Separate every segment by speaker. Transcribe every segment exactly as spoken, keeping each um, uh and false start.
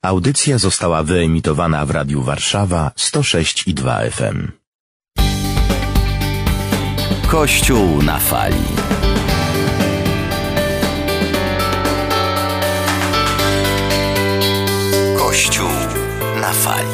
Speaker 1: Audycja została wyemitowana w Radiu Warszawa sto sześć i dwa F M.
Speaker 2: Kościół na fali. Kościół na fali.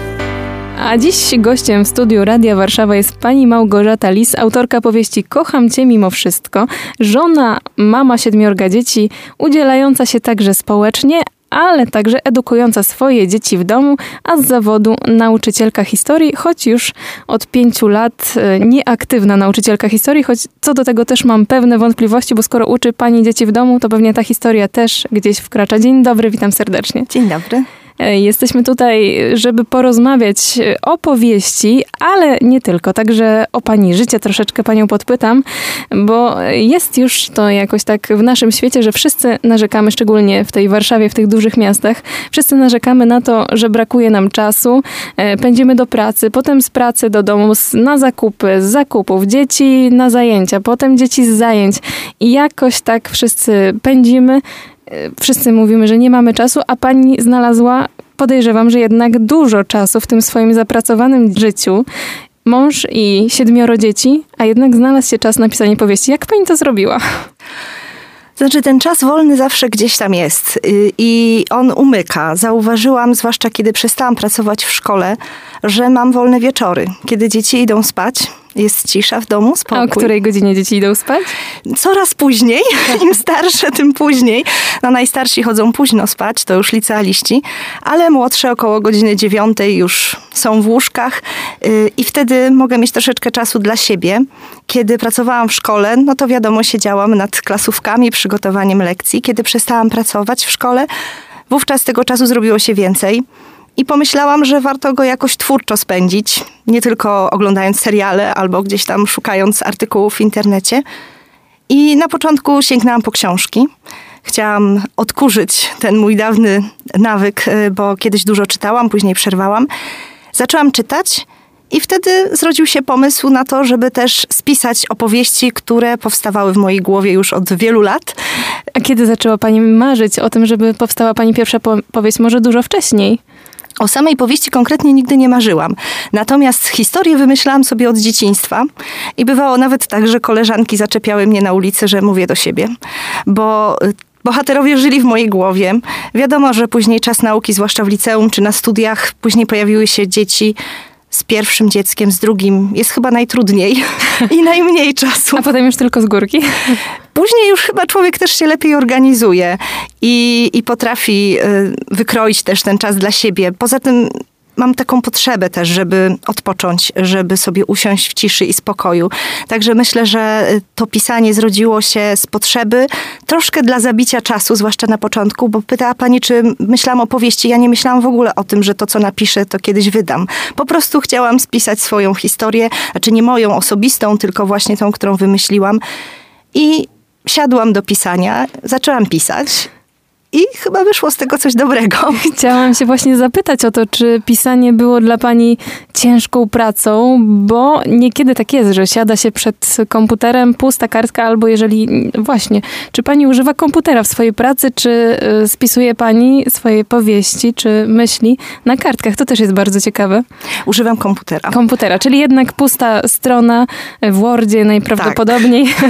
Speaker 3: A dziś gościem w studiu Radia Warszawa jest pani Małgorzata Lis, autorka powieści Kocham cię mimo wszystko, żona, mama siedmiorga dzieci, udzielająca się także społecznie, ale także edukująca swoje dzieci w domu, a z zawodu nauczycielka historii, choć już od pięciu lat nieaktywna nauczycielka historii, choć co do tego też mam pewne wątpliwości, bo skoro uczy pani dzieci w domu, to pewnie ta historia też gdzieś wkracza. Dzień dobry, witam serdecznie.
Speaker 4: Dzień dobry.
Speaker 3: Jesteśmy tutaj, żeby porozmawiać o powieści, ale nie tylko, także o pani życie. Troszeczkę panią podpytam, bo jest już to jakoś tak w naszym świecie, że wszyscy narzekamy, szczególnie w tej Warszawie, w tych dużych miastach, wszyscy narzekamy na to, że brakuje nam czasu, pędzimy do pracy, potem z pracy do domu, na zakupy, z zakupów, dzieci na zajęcia, potem dzieci z zajęć i jakoś tak wszyscy pędzimy. Wszyscy mówimy, że nie mamy czasu, a pani znalazła, podejrzewam, że jednak dużo czasu w tym swoim zapracowanym życiu. Mąż i siedmioro dzieci, a jednak znalazł się czas na pisanie powieści. Jak pani to zrobiła?
Speaker 4: Znaczy, ten czas wolny zawsze gdzieś tam jest i on umyka. Zauważyłam, zwłaszcza kiedy przestałam pracować w szkole, że mam wolne wieczory. Kiedy dzieci idą spać, jest cisza w domu, spokój.
Speaker 3: A o której godzinie dzieci idą spać?
Speaker 4: Coraz później. Im starsze, tym później. No najstarsi chodzą późno spać, to już licealiści, ale młodsze około godziny dziewiątej już są w łóżkach i wtedy mogę mieć troszeczkę czasu dla siebie. Kiedy pracowałam w szkole, no to wiadomo, siedziałam nad klasówkami, przygotowaniem lekcji. Kiedy przestałam pracować w szkole, wówczas tego czasu zrobiło się więcej. I pomyślałam, że warto go jakoś twórczo spędzić, nie tylko oglądając seriale albo gdzieś tam szukając artykułów w internecie. I na początku sięgnęłam po książki. Chciałam odkurzyć ten mój dawny nawyk, bo kiedyś dużo czytałam, później przerwałam. Zaczęłam czytać i wtedy zrodził się pomysł na to, żeby też spisać opowieści, które powstawały w mojej głowie już od wielu lat.
Speaker 3: A kiedy zaczęła pani marzyć o tym, żeby powstała pani pierwsza powieść, może dużo wcześniej?
Speaker 4: O samej powieści konkretnie nigdy nie marzyłam. Natomiast historię wymyślałam sobie od dzieciństwa i bywało nawet tak, że koleżanki zaczepiały mnie na ulicy, że mówię do siebie, bo bohaterowie żyli w mojej głowie. Wiadomo, że później czas nauki, zwłaszcza w liceum czy na studiach, później pojawiły się dzieci z pierwszym dzieckiem, z drugim. Jest chyba najtrudniej i najmniej czasu.
Speaker 3: A potem już tylko z górki?
Speaker 4: Później już chyba człowiek też się lepiej organizuje i, i potrafi wykroić też ten czas dla siebie. Poza tym mam taką potrzebę też, żeby odpocząć, żeby sobie usiąść w ciszy i spokoju. Także myślę, że to pisanie zrodziło się z potrzeby, troszkę dla zabicia czasu, zwłaszcza na początku, bo pytała pani, czy myślałam o powieści. Ja nie myślałam w ogóle o tym, że to, co napiszę, to kiedyś wydam. Po prostu chciałam spisać swoją historię, znaczy nie moją osobistą, tylko właśnie tą, którą wymyśliłam. I siadłam do pisania, zaczęłam pisać. I chyba wyszło z tego coś dobrego.
Speaker 3: Chciałam się właśnie zapytać o to, czy pisanie było dla pani ciężką pracą, bo niekiedy tak jest, że siada się przed komputerem, pusta kartka, albo jeżeli właśnie, czy pani używa komputera w swojej pracy, czy spisuje pani swoje powieści, czy myśli na kartkach? To też jest bardzo ciekawe.
Speaker 4: Używam komputera.
Speaker 3: Komputera, czyli jednak pusta strona w Wordzie najprawdopodobniej. Tak.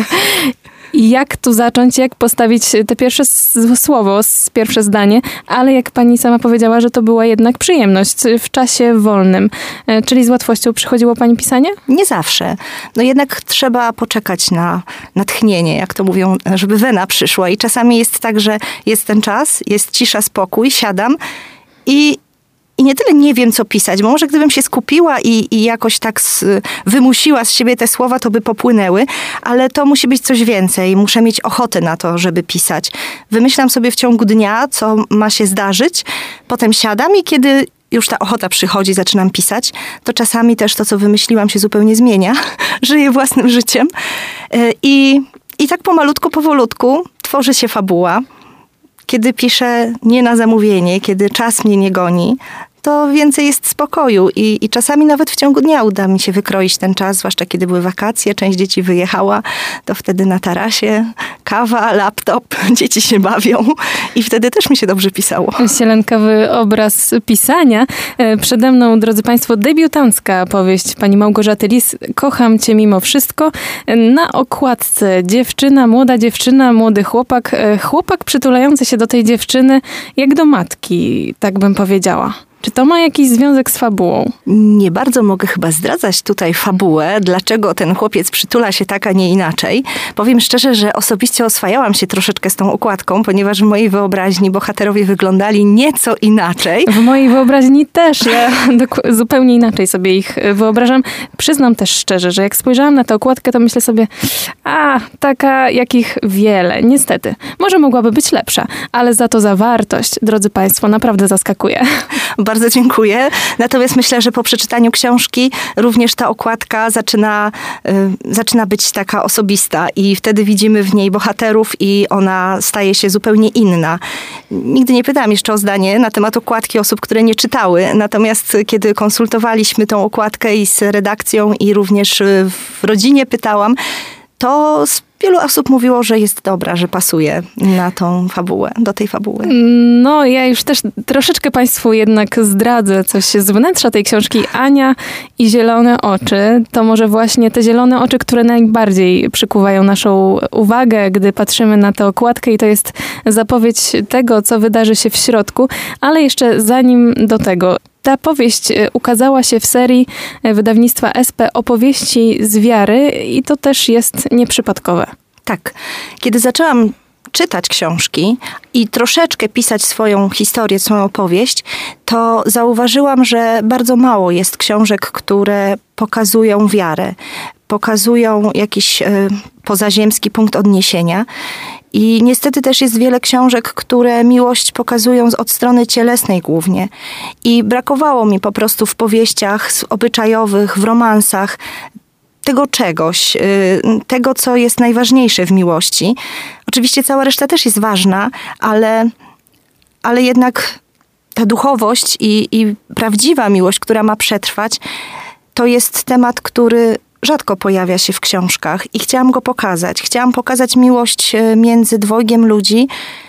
Speaker 3: I jak tu zacząć, jak postawić te pierwsze słowo, pierwsze zdanie, ale jak pani sama powiedziała, że to była jednak przyjemność w czasie wolnym. Czyli z łatwością przychodziło pani pisanie?
Speaker 4: Nie zawsze. No jednak trzeba poczekać na natchnienie, jak to mówią, żeby wena przyszła. I czasami jest tak, że jest ten czas, jest cisza, spokój, siadam i I nie tyle nie wiem, co pisać, bo może gdybym się skupiła i, i jakoś tak z, wymusiła z siebie te słowa, to by popłynęły, ale to musi być coś więcej. Muszę mieć ochotę na to, żeby pisać. Wymyślam sobie w ciągu dnia, co ma się zdarzyć, potem siadam i kiedy już ta ochota przychodzi, zaczynam pisać, to czasami też to, co wymyśliłam, się zupełnie zmienia. Żyję własnym życiem. I, i tak pomalutku, powolutku tworzy się fabuła. Kiedy piszę nie na zamówienie, kiedy czas mnie nie goni, to więcej jest spokoju i, i czasami nawet w ciągu dnia uda mi się wykroić ten czas, zwłaszcza kiedy były wakacje, część dzieci wyjechała, to wtedy na tarasie kawa, laptop, dzieci się bawią i wtedy też mi się dobrze pisało.
Speaker 3: Sielankowy obraz pisania. Przede mną, drodzy Państwo, debiutancka powieść pani Małgorzaty Lis, Kocham cię mimo wszystko. Na okładce dziewczyna, młoda dziewczyna, młody chłopak, chłopak przytulający się do tej dziewczyny jak do matki, tak bym powiedziała. Czy to ma jakiś związek z fabułą?
Speaker 4: Nie bardzo mogę chyba zdradzać tutaj fabułę, dlaczego ten chłopiec przytula się tak, a nie inaczej. Powiem szczerze, że osobiście oswajałam się troszeczkę z tą okładką, ponieważ w mojej wyobraźni bohaterowie wyglądali nieco inaczej.
Speaker 3: W mojej wyobraźni też. Ja zupełnie inaczej sobie ich wyobrażam. Przyznam też szczerze, że jak spojrzałam na tę okładkę, to myślę sobie, a, taka jakich wiele. Niestety. Może mogłaby być lepsza, ale za to zawartość, drodzy Państwo, naprawdę zaskakuje.
Speaker 4: Bardzo dziękuję. Natomiast myślę, że po przeczytaniu książki również ta okładka zaczyna, y, zaczyna być taka osobista i wtedy widzimy w niej bohaterów i ona staje się zupełnie inna. Nigdy nie pytałam jeszcze o zdanie na temat okładki osób, które nie czytały. Natomiast kiedy konsultowaliśmy tą okładkę i z redakcją i również w rodzinie pytałam, to wielu osób mówiło, że jest dobra, że pasuje na tą fabułę, do tej fabuły.
Speaker 3: No, ja już też troszeczkę Państwu jednak zdradzę coś z wnętrza tej książki. Ania i zielone oczy. To może właśnie te zielone oczy, które najbardziej przykuwają naszą uwagę, gdy patrzymy na tę okładkę i to jest zapowiedź tego, co wydarzy się w środku. Ale jeszcze zanim do tego... Ta powieść ukazała się w serii wydawnictwa S P Opowieści z wiary i to też jest nieprzypadkowe.
Speaker 4: Tak. Kiedy zaczęłam czytać książki i troszeczkę pisać swoją historię, swoją opowieść, to zauważyłam, że bardzo mało jest książek, które pokazują wiarę, pokazują jakiś y, pozaziemski punkt odniesienia. I niestety też jest wiele książek, które miłość pokazują od strony cielesnej głównie. I brakowało mi po prostu w powieściach obyczajowych, w romansach tego czegoś, tego, co jest najważniejsze w miłości. Oczywiście cała reszta też jest ważna, ale, ale jednak ta duchowość i, i prawdziwa miłość, która ma przetrwać, to jest temat, który rzadko pojawia się w książkach i chciałam go pokazać. Chciałam pokazać miłość między dwojgiem ludzi,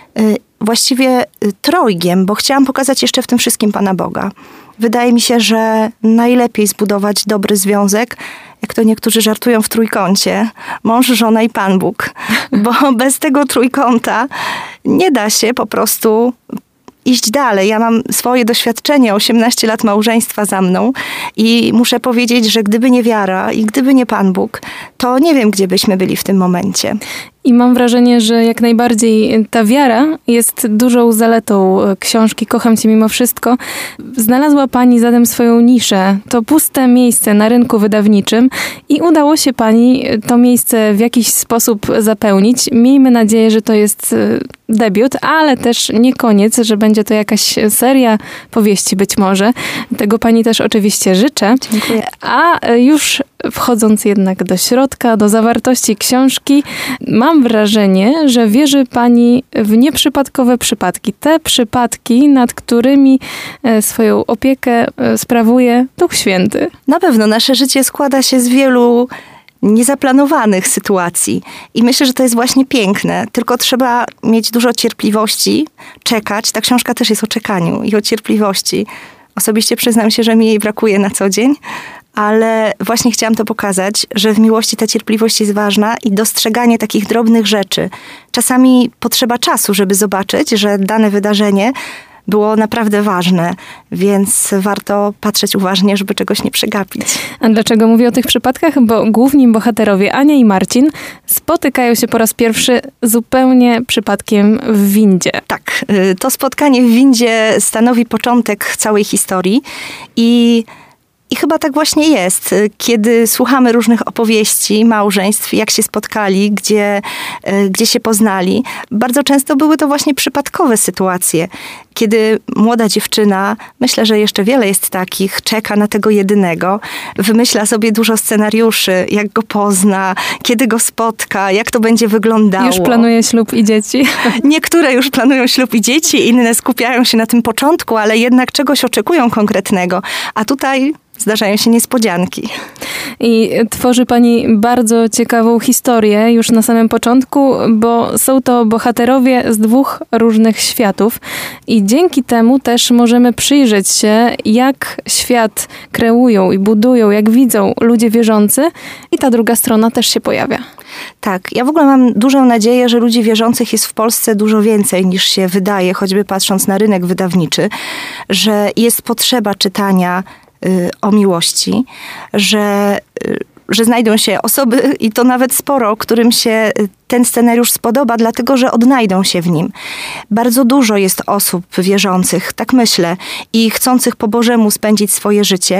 Speaker 4: właściwie trojgiem, bo chciałam pokazać jeszcze w tym wszystkim Pana Boga. Wydaje mi się, że najlepiej zbudować dobry związek, jak to niektórzy żartują, w trójkącie. Mąż, żona i Pan Bóg. Bo bez tego trójkąta nie da się po prostu iść dalej. Ja mam swoje doświadczenie, osiemnaście lat małżeństwa za mną i muszę powiedzieć, że gdyby nie wiara i gdyby nie Pan Bóg, to nie wiem, gdzie byśmy byli w tym momencie.
Speaker 3: I mam wrażenie, że jak najbardziej ta wiara jest dużą zaletą książki Kocham cię mimo wszystko. Znalazła Pani zatem swoją niszę, to puste miejsce na rynku wydawniczym i udało się Pani to miejsce w jakiś sposób zapełnić. Miejmy nadzieję, że to jest debiut, ale też nie koniec, że będzie to jakaś seria powieści być może. Tego Pani też oczywiście życzę.
Speaker 4: Dziękuję.
Speaker 3: A już wchodząc jednak do środka, do zawartości książki, mam wrażenie, że wierzy Pani w nieprzypadkowe przypadki. Te przypadki, nad którymi swoją opiekę sprawuje Duch Święty.
Speaker 4: Na pewno nasze życie składa się z wielu niezaplanowanych sytuacji. I myślę, że to jest właśnie piękne. Tylko trzeba mieć dużo cierpliwości, czekać. Ta książka też jest o czekaniu i o cierpliwości. Osobiście przyznam się, że mi jej brakuje na co dzień, ale właśnie chciałam to pokazać, że w miłości ta cierpliwość jest ważna i dostrzeganie takich drobnych rzeczy. Czasami potrzeba czasu, żeby zobaczyć, że dane wydarzenie było naprawdę ważne, więc warto patrzeć uważnie, żeby czegoś nie przegapić.
Speaker 3: A dlaczego mówię o tych przypadkach? Bo główni bohaterowie Ania i Marcin spotykają się po raz pierwszy zupełnie przypadkiem w windzie.
Speaker 4: Tak, to spotkanie w windzie stanowi początek całej historii i I chyba tak właśnie jest, kiedy słuchamy różnych opowieści małżeństw, jak się spotkali, gdzie, gdzie się poznali. Bardzo często były to właśnie przypadkowe sytuacje, kiedy młoda dziewczyna, myślę, że jeszcze wiele jest takich, czeka na tego jedynego, wymyśla sobie dużo scenariuszy, jak go pozna, kiedy go spotka, jak to będzie wyglądało.
Speaker 3: Już planuje ślub i dzieci.
Speaker 4: Niektóre już planują ślub i dzieci, inne skupiają się na tym początku, ale jednak czegoś oczekują konkretnego. A tutaj zdarzają się niespodzianki.
Speaker 3: I tworzy pani bardzo ciekawą historię już na samym początku, bo są to bohaterowie z dwóch różnych światów i dzięki temu też możemy przyjrzeć się, jak świat kreują i budują, jak widzą ludzie wierzący i ta druga strona też się pojawia.
Speaker 4: Tak, ja w ogóle mam dużą nadzieję, że ludzi wierzących jest w Polsce dużo więcej niż się wydaje, choćby patrząc na rynek wydawniczy, że jest potrzeba czytania o miłości, że, że znajdą się osoby, i to nawet sporo, którym się ten scenariusz spodoba, dlatego że odnajdą się w nim. Bardzo dużo jest osób wierzących, tak myślę, i chcących po Bożemu spędzić swoje życie,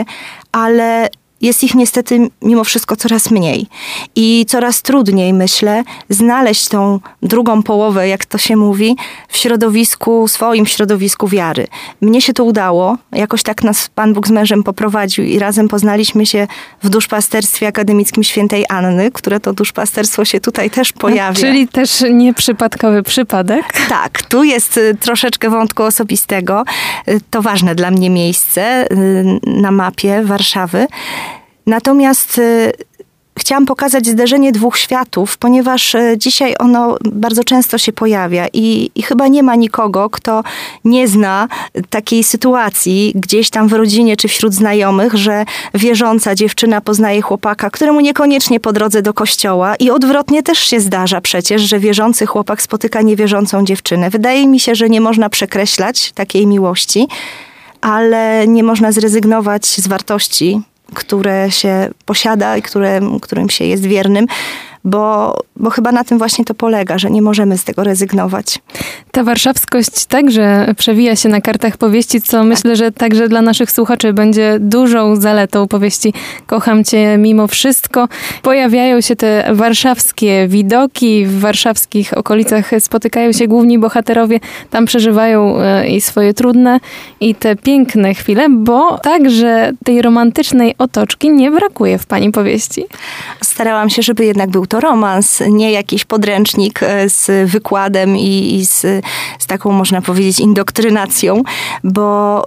Speaker 4: ale jest ich niestety mimo wszystko coraz mniej. I coraz trudniej, myślę, znaleźć tą drugą połowę, jak to się mówi, w środowisku, swoim środowisku wiary. Mnie się to udało. Jakoś tak nas Pan Bóg z mężem poprowadził i razem poznaliśmy się w duszpasterstwie akademickim Świętej Anny, które to duszpasterstwo się tutaj też pojawia.
Speaker 3: Czyli też nieprzypadkowy przypadek.
Speaker 4: Tak, tu jest troszeczkę wątku osobistego. To ważne dla mnie miejsce na mapie Warszawy. Natomiast y, chciałam pokazać zderzenie dwóch światów, ponieważ y, dzisiaj ono bardzo często się pojawia i, i chyba nie ma nikogo, kto nie zna takiej sytuacji gdzieś tam w rodzinie czy wśród znajomych, że wierząca dziewczyna poznaje chłopaka, któremu niekoniecznie po drodze do kościoła, i odwrotnie też się zdarza przecież, że wierzący chłopak spotyka niewierzącą dziewczynę. Wydaje mi się, że nie można przekreślać takiej miłości, ale nie można zrezygnować z wartości, które się posiada i które, którym się jest wiernym, bo, bo chyba na tym właśnie to polega, że nie możemy z tego rezygnować.
Speaker 3: Ta warszawskość także przewija się na kartach powieści, co tak. Myślę, że także dla naszych słuchaczy będzie dużą zaletą powieści Kocham Cię mimo wszystko. Pojawiają się te warszawskie widoki, w warszawskich okolicach spotykają się główni bohaterowie, tam przeżywają i swoje trudne i te piękne chwile, bo także tej romantycznej otoczki nie brakuje w pani powieści.
Speaker 4: Starałam się, żeby jednak był to romans, nie jakiś podręcznik z wykładem i, i z, z taką, można powiedzieć, indoktrynacją, bo,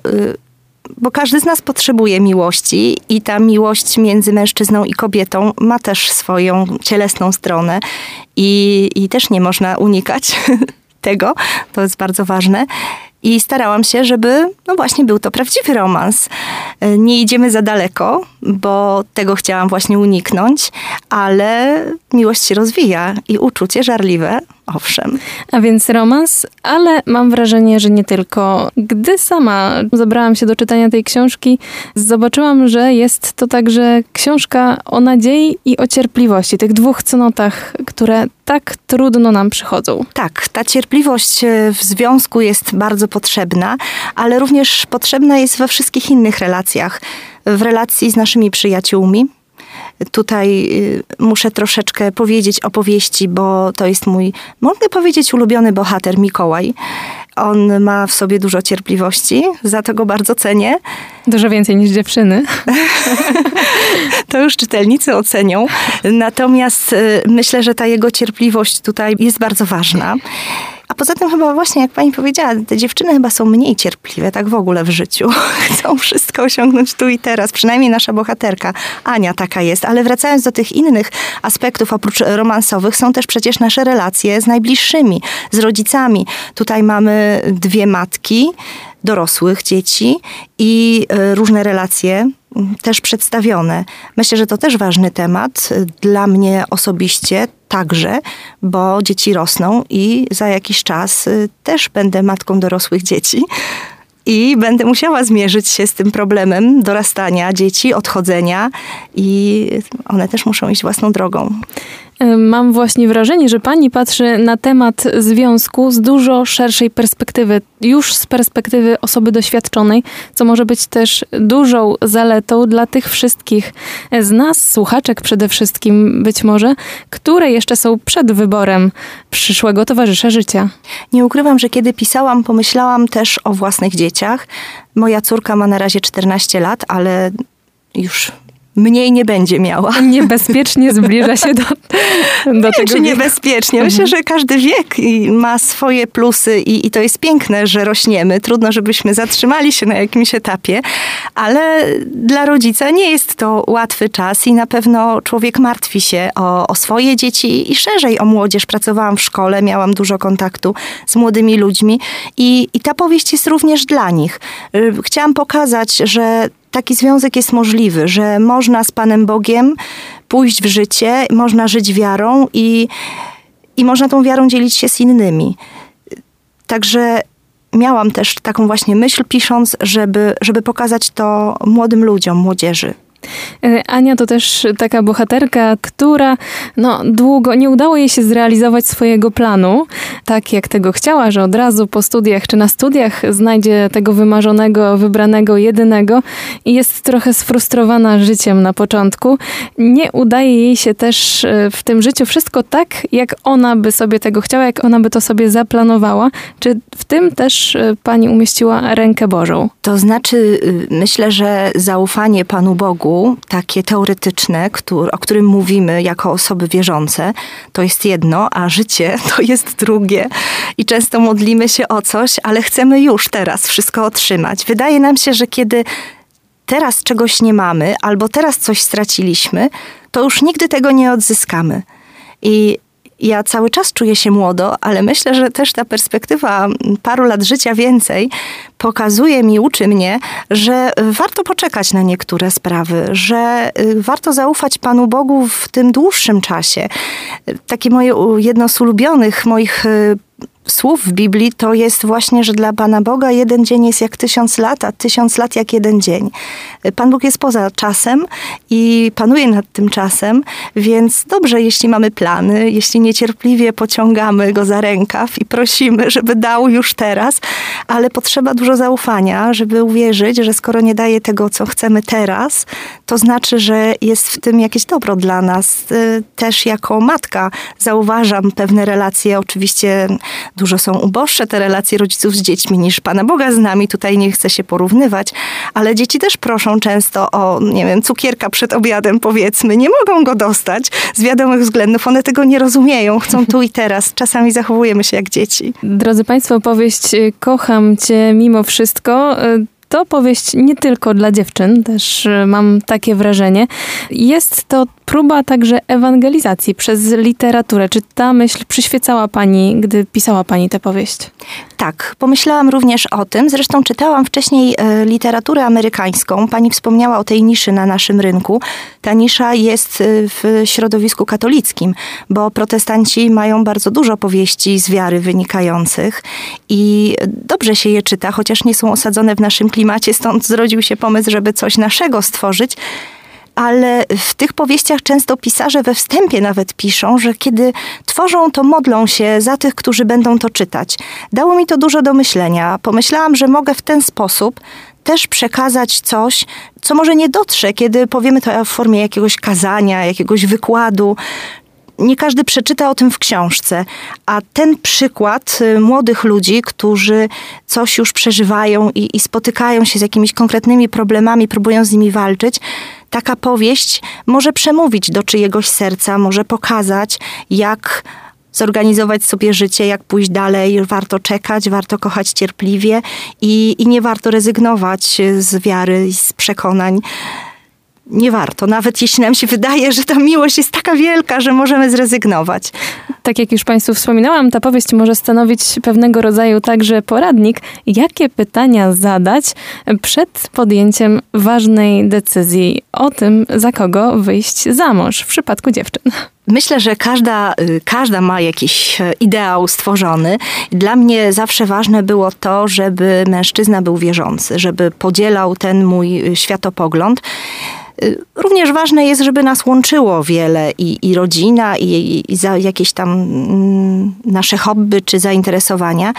Speaker 4: bo każdy z nas potrzebuje miłości i ta miłość między mężczyzną i kobietą ma też swoją cielesną stronę i, i też nie można unikać tego, to jest bardzo ważne. I starałam się, żeby, no właśnie, był to prawdziwy romans. Nie idziemy za daleko, bo tego chciałam właśnie uniknąć, ale miłość się rozwija i uczucie żarliwe, owszem.
Speaker 3: A więc romans, ale mam wrażenie, że nie tylko. Gdy sama zabrałam się do czytania tej książki, zobaczyłam, że jest to także książka o nadziei i o cierpliwości, tych dwóch cnotach, które tak trudno nam przychodzą.
Speaker 4: Tak, ta cierpliwość w związku jest bardzo potrzebna, ale również potrzebna jest we wszystkich innych relacjach. W relacji z naszymi przyjaciółmi. Tutaj muszę troszeczkę powiedzieć o powieści, bo to jest mój, mogę powiedzieć, ulubiony bohater Mikołaj. On ma w sobie dużo cierpliwości, za to go bardzo cenię.
Speaker 3: Dużo więcej niż dziewczyny.
Speaker 4: To już czytelnicy ocenią. Natomiast myślę, że ta jego cierpliwość tutaj jest bardzo ważna. A poza tym chyba właśnie, jak pani powiedziała, te dziewczyny chyba są mniej cierpliwe, tak w ogóle w życiu. Chcą wszystko osiągnąć tu i teraz. Przynajmniej nasza bohaterka Ania taka jest. Ale wracając do tych innych aspektów, oprócz romansowych, są też przecież nasze relacje z najbliższymi, z rodzicami. Tutaj mamy dwie matki, dorosłych dzieci i różne relacje też przedstawione. Myślę, że to też ważny temat dla mnie osobiście także, bo dzieci rosną i za jakiś czas też będę matką dorosłych dzieci. I będę musiała zmierzyć się z tym problemem dorastania dzieci, odchodzenia i one też muszą iść własną drogą.
Speaker 3: Mam właśnie wrażenie, że pani patrzy na temat związku z dużo szerszej perspektywy, już z perspektywy osoby doświadczonej, co może być też dużą zaletą dla tych wszystkich z nas, słuchaczek przede wszystkim być może, które jeszcze są przed wyborem przyszłego towarzysza życia.
Speaker 4: Nie ukrywam, że kiedy pisałam, pomyślałam też o własnych dzieciach. Moja córka ma na razie czternaście lat, ale już mniej nie będzie miała.
Speaker 3: Niebezpiecznie zbliża się do, do
Speaker 4: nie,
Speaker 3: tego
Speaker 4: czy niebezpiecznie. Myślę, że każdy wiek ma swoje plusy i, i to jest piękne, że rośniemy. Trudno, żebyśmy zatrzymali się na jakimś etapie, ale dla rodzica nie jest to łatwy czas i na pewno człowiek martwi się o, o swoje dzieci i szerzej o młodzież. Pracowałam w szkole, miałam dużo kontaktu z młodymi ludźmi i, i ta powieść jest również dla nich. Chciałam pokazać, że taki związek jest możliwy, że można z Panem Bogiem pójść w życie, można żyć wiarą i, i można tą wiarą dzielić się z innymi. Także miałam też taką właśnie myśl pisząc, żeby, żeby pokazać to młodym ludziom, młodzieży.
Speaker 3: Ania to też taka bohaterka, która no, długo nie udało jej się zrealizować swojego planu, tak jak tego chciała, że od razu po studiach czy na studiach znajdzie tego wymarzonego, wybranego, jedynego i jest trochę sfrustrowana życiem na początku. Nie udaje jej się też w tym życiu wszystko tak, jak ona by sobie tego chciała, jak ona by to sobie zaplanowała. Czy w tym też pani umieściła rękę Bożą?
Speaker 4: To znaczy, myślę, że zaufanie Panu Bogu, takie teoretyczne, który, o którym mówimy jako osoby wierzące, to jest jedno, a życie to jest drugie. I często modlimy się o coś, ale chcemy już teraz wszystko otrzymać. Wydaje nam się, że kiedy teraz czegoś nie mamy, albo teraz coś straciliśmy, to już nigdy tego nie odzyskamy. I ja cały czas czuję się młodo, ale myślę, że też ta perspektywa paru lat życia więcej pokazuje mi, uczy mnie, że warto poczekać na niektóre sprawy, że warto zaufać Panu Bogu w tym dłuższym czasie. Takie moje, jedno z ulubionych moich słów w Biblii to jest właśnie, że dla Pana Boga jeden dzień jest jak tysiąc lat, a tysiąc lat jak jeden dzień. Pan Bóg jest poza czasem i panuje nad tym czasem, więc dobrze, jeśli mamy plany, jeśli niecierpliwie pociągamy Go za rękaw i prosimy, żeby dał już teraz, ale potrzeba dużo zaufania, żeby uwierzyć, że skoro nie daje tego, co chcemy teraz, to znaczy, że jest w tym jakieś dobro dla nas. Też jako matka zauważam pewne relacje, oczywiście dużo są uboższe te relacje rodziców z dziećmi niż Pana Boga z nami. Tutaj nie chcę się porównywać, ale dzieci też proszą często o, nie wiem, cukierka przed obiadem, powiedzmy. Nie mogą go dostać z wiadomych względów. One tego nie rozumieją. Chcą tu i teraz. Czasami zachowujemy się jak dzieci.
Speaker 3: Drodzy Państwo, powieść Kocham Cię mimo wszystko to powieść nie tylko dla dziewczyn, też mam takie wrażenie. Jest to próba także ewangelizacji przez literaturę. Czy ta myśl przyświecała Pani, gdy pisała Pani tę powieść?
Speaker 4: Tak, pomyślałam również o tym. Zresztą czytałam wcześniej literaturę amerykańską. Pani wspomniała o tej niszy na naszym rynku. Ta nisza jest w środowisku katolickim, bo protestanci mają bardzo dużo powieści z wiary wynikających i dobrze się je czyta, chociaż nie są osadzone w naszym klimacie, stąd zrodził się pomysł, żeby coś naszego stworzyć. Ale w tych powieściach często pisarze we wstępie nawet piszą, że kiedy tworzą, to modlą się za tych, którzy będą to czytać. Dało mi to dużo do myślenia. Pomyślałam, że mogę w ten sposób też przekazać coś, co może nie dotrze, kiedy powiemy to w formie jakiegoś kazania, jakiegoś wykładu. Nie każdy przeczyta o tym w książce, a ten przykład młodych ludzi, którzy coś już przeżywają i, i spotykają się z jakimiś konkretnymi problemami, próbują z nimi walczyć, taka powieść może przemówić do czyjegoś serca, może pokazać, jak zorganizować sobie życie, jak pójść dalej. Warto czekać, warto kochać cierpliwie i, i nie warto rezygnować z wiary i z przekonań. Nie warto, nawet jeśli nam się wydaje, że ta miłość jest taka wielka, że możemy zrezygnować.
Speaker 3: Tak jak już Państwu wspominałam, ta powieść może stanowić pewnego rodzaju także poradnik, jakie pytania zadać przed podjęciem ważnej decyzji o tym, za kogo wyjść za mąż w przypadku dziewczyn.
Speaker 4: Myślę, że każda, każda ma jakiś ideał stworzony. Dla mnie zawsze ważne było to, żeby mężczyzna był wierzący, żeby podzielał ten mój światopogląd. Również ważne jest, żeby nas łączyło wiele i, i rodzina, i, i za jakieś tam mm, nasze hobby czy zainteresowania.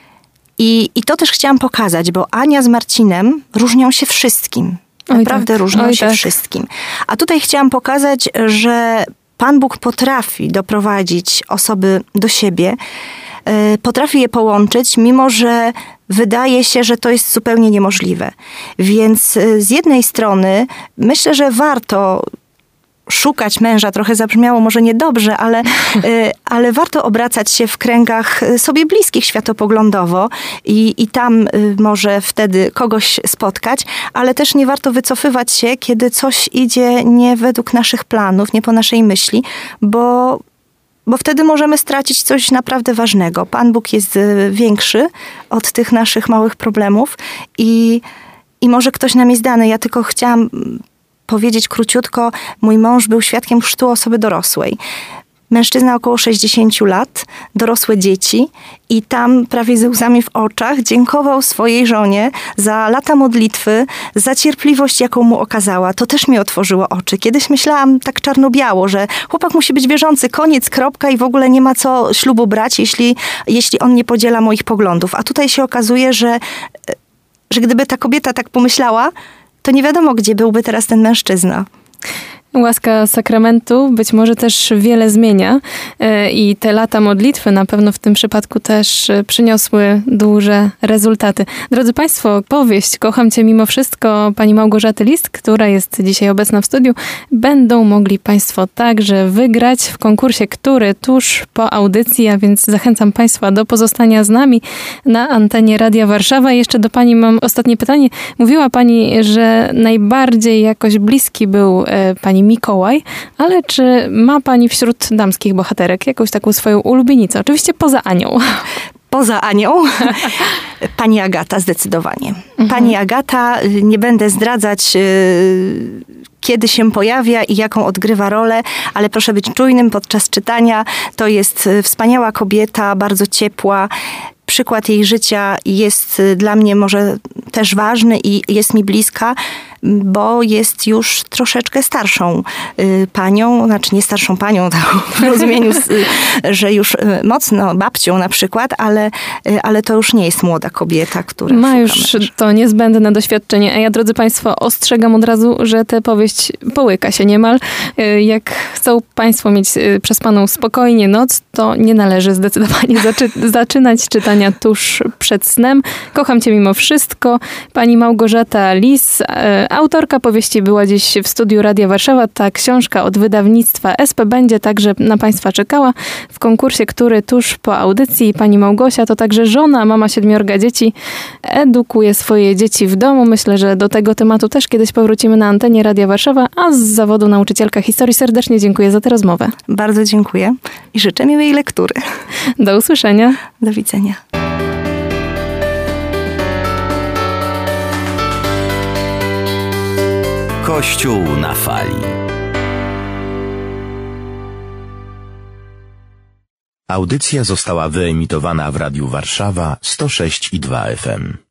Speaker 4: I, I to też chciałam pokazać, bo Ania z Marcinem różnią się wszystkim. Naprawdę Oj tak. różnią Oj się tak. wszystkim. A tutaj chciałam pokazać, że Pan Bóg potrafi doprowadzić osoby do siebie, potrafi je połączyć, mimo że wydaje się, że to jest zupełnie niemożliwe. Więc z jednej strony myślę, że warto szukać męża, trochę zabrzmiało może niedobrze, ale, ale warto obracać się w kręgach sobie bliskich światopoglądowo i, i tam może wtedy kogoś spotkać, ale też nie warto wycofywać się, kiedy coś idzie nie według naszych planów, nie po naszej myśli, bo Bo wtedy możemy stracić coś naprawdę ważnego. Pan Bóg jest większy od tych naszych małych problemów i, i może ktoś nam jest dany. Ja tylko chciałam powiedzieć króciutko, mój mąż był świadkiem chrztu osoby dorosłej. Mężczyzna około sześćdziesięciu lat, dorosłe dzieci i tam prawie ze łzami w oczach dziękował swojej żonie za lata modlitwy, za cierpliwość, jaką mu okazała. To też mi otworzyło oczy. Kiedyś myślałam tak czarno-biało, że chłopak musi być wierzący, koniec, kropka i w ogóle nie ma co ślubu brać, jeśli, jeśli on nie podziela moich poglądów. A tutaj się okazuje, że, że gdyby ta kobieta tak pomyślała, to nie wiadomo, gdzie byłby teraz ten mężczyzna.
Speaker 3: Łaska sakramentu być może też wiele zmienia i te lata modlitwy na pewno w tym przypadku też przyniosły duże rezultaty. Drodzy Państwo, powieść Kocham Cię mimo wszystko pani Małgorzaty List, która jest dzisiaj obecna w studiu, będą mogli Państwo także wygrać w konkursie, który tuż po audycji, a więc zachęcam Państwa do pozostania z nami na antenie Radia Warszawa. I jeszcze do Pani mam ostatnie pytanie. Mówiła Pani, że najbardziej jakoś bliski był Pani Mikołaj, ale czy ma Pani wśród damskich bohaterek jakąś taką swoją ulubienicę? Oczywiście poza Anią.
Speaker 4: Poza Anią? Pani Agata zdecydowanie. Mhm. Pani Agata, nie będę zdradzać, kiedy się pojawia i jaką odgrywa rolę, ale proszę być czujnym podczas czytania. To jest wspaniała kobieta, bardzo ciepła. Przykład jej życia jest dla mnie może też ważny i jest mi bliska, bo jest już troszeczkę starszą panią, znaczy nie starszą panią w rozumieniu, że już mocno babcią na przykład, ale, ale to już nie jest młoda kobieta, która
Speaker 3: ma już męża. To niezbędne doświadczenie. A ja, drodzy Państwo, ostrzegam od razu, że tę powieść połyka się niemal. Jak chcą Państwo mieć przespaną spokojnie noc, to nie należy zdecydowanie zaczy- zaczynać czytania tuż przed snem. Kocham Cię mimo wszystko. Pani Małgorzata Lis, autorka powieści, była dziś w studiu Radia Warszawa. Ta książka od wydawnictwa S P będzie także na Państwa czekała w konkursie, który tuż po audycji. Pani Małgosia to także żona, mama siedmiorga dzieci, edukuje swoje dzieci w domu. Myślę, że do tego tematu też kiedyś powrócimy na antenie Radia Warszawa, a z zawodu nauczycielka historii serdecznie dziękuję za tę rozmowę.
Speaker 4: Bardzo dziękuję i życzę miłej lektury.
Speaker 3: Do usłyszenia.
Speaker 4: Do widzenia.
Speaker 2: Kościół na fali.
Speaker 1: Audycja została wyemitowana w Radiu Warszawa sto sześć i dwa F M.